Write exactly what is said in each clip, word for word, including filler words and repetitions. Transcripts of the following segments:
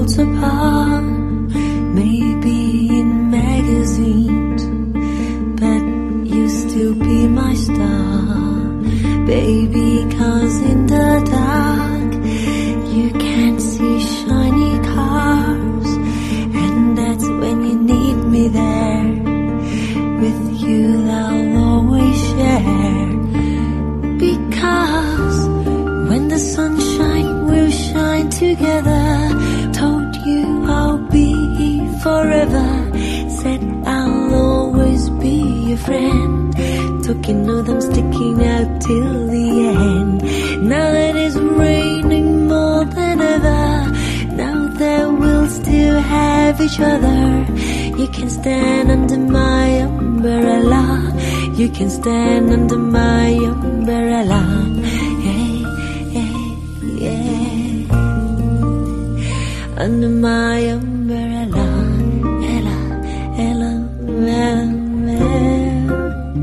worlds apart, maybe in magazines, but you still be my star, baby, 'cause in the dark you can't see shiny cars, and that's when you need me there. With you I'll always share, because when the sunshine will shine together. Told you I'll be here forever, said I'll always be your friend. Talking of them sticking out till the end. Now that it's raining more than ever, now that we'll still have each other. You can stand under my umbrella, you can stand under my umbrella. Yeah, yeah, yeah. Under my umbrella, Ella, Ella, Ella, Ella.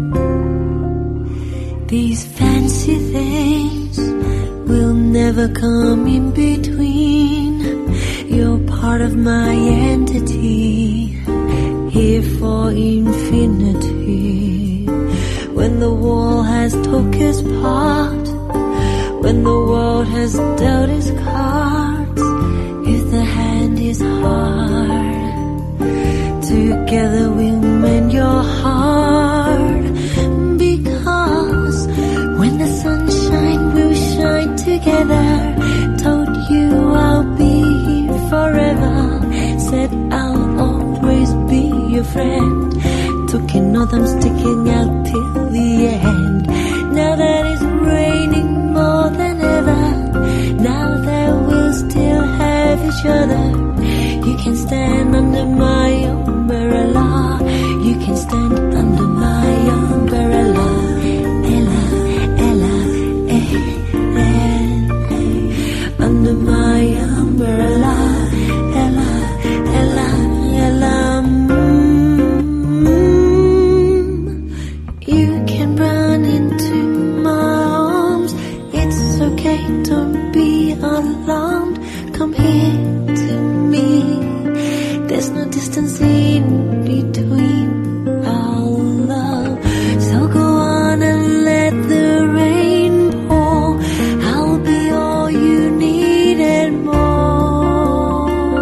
These fancy things will never come in between. You're part of my entity, here for infinity. When the wall has took its part, when the world has dealt its cards, if the hand is hard, together we'll mend your heart. Because when the sunshine will shine together, told you I'll be here forever, said I'll always be your friend. Talking of them sticking out till the end. Now that it's raining more than ever, now that we'll still have each other. You can stand under my umbrella, you can stand under my umbrella. Ella, Ella, eh, eh, eh. Under my umbrella, Ella, Ella, Ella. Mm. You can run into my arms, it's okay, don't be alarmed. Come here to me, there's no distance in between our love. So go on and let the rain pour, I'll be all you need and more.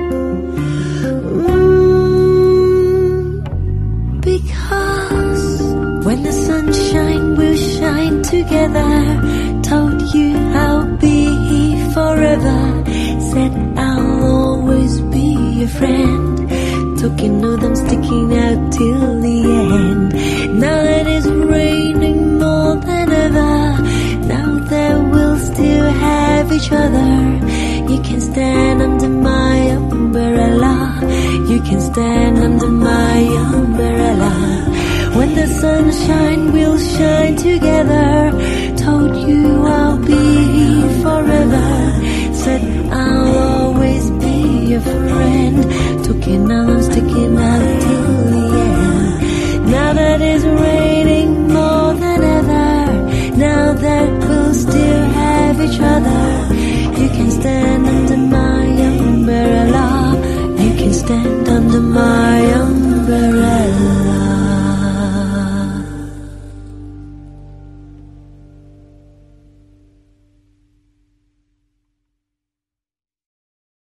Mm, because when the sunshine will shine together, told you I'll be here forever, said I'll always be your friend. Talking of them sticking out till the end. Now that it's raining more than ever, now that we'll still have each other. You can stand under my umbrella, you can stand under my umbrella. When the sunshine will shine together, told you I'll be here forever, said I'll always be your friend. Talking now, I'm sticking out till the end. Now that it's